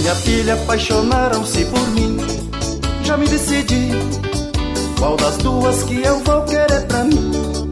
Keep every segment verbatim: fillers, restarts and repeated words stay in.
e a filha apaixonaram-se por mim. Já me decidi qual das duas que eu vou querer pra mim.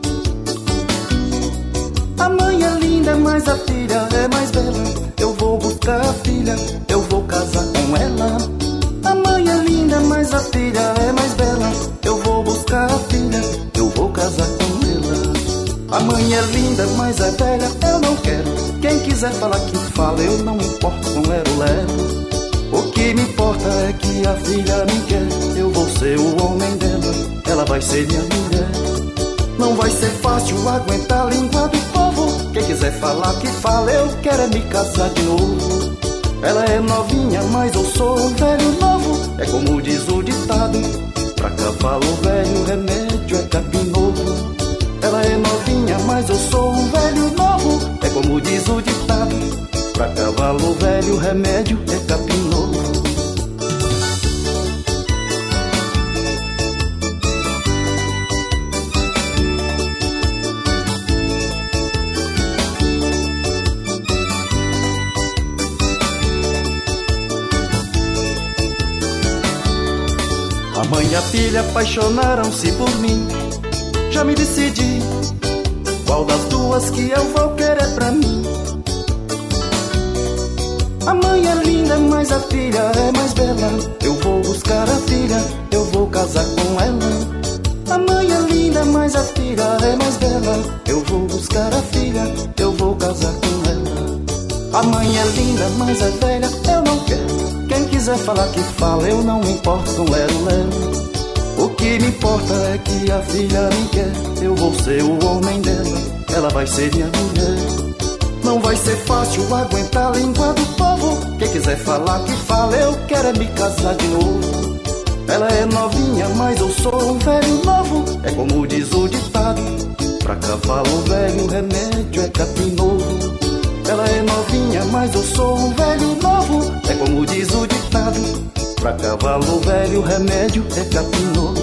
A mãe é linda, mas a filha é mais bela. Eu vou buscar a filha, eu vou casar com ela. A mãe é linda, mas a filha é mais bela. Eu vou buscar a filha, eu vou casar com ela. A mãe é linda, mas é velha, eu não quero. Quem quiser falar que fala, eu não me importo com lero-lero. O que me importa é que a filha me quer. Eu vou ser o homem dela, ela vai ser minha mulher. Não vai ser fácil aguentar a língua do povo. Quem quiser falar que fala, eu quero é me casar de novo. Ela é novinha, mas eu sou um velho novo. É como diz o ditado, pra cavalo velho remédio é capim novo. Ela é novinha, mas eu sou um velho novo. É como diz o ditado, pra cavalo velho remédio é capim novo. A mãe e a filha apaixonaram-se por mim. Já me decidi qual das duas que eu vou querer pra mim. A mãe é linda, mas a filha é mais bela. Eu vou buscar a filha, eu vou casar com ela. A mãe é linda, mas a filha é mais bela. Eu vou buscar a filha, eu vou casar com ela. A mãe é linda, mas é velha, eu não quero. Quem quiser falar que fala, eu não me importo com lero-lero. O que me importa é que a filha me quer. Eu vou ser o homem dela, ela vai ser minha mulher. Não vai ser fácil aguentar a língua do povo. Quem quiser falar que fala, eu quero é me casar de novo. Ela é novinha, mas eu sou um velho novo. É como diz o ditado, pra cavalo velho remédio é capim novo. Ela é novinha, mas eu sou um velho novo. É como diz o ditado, pra cavalo velho remédio é capim novo.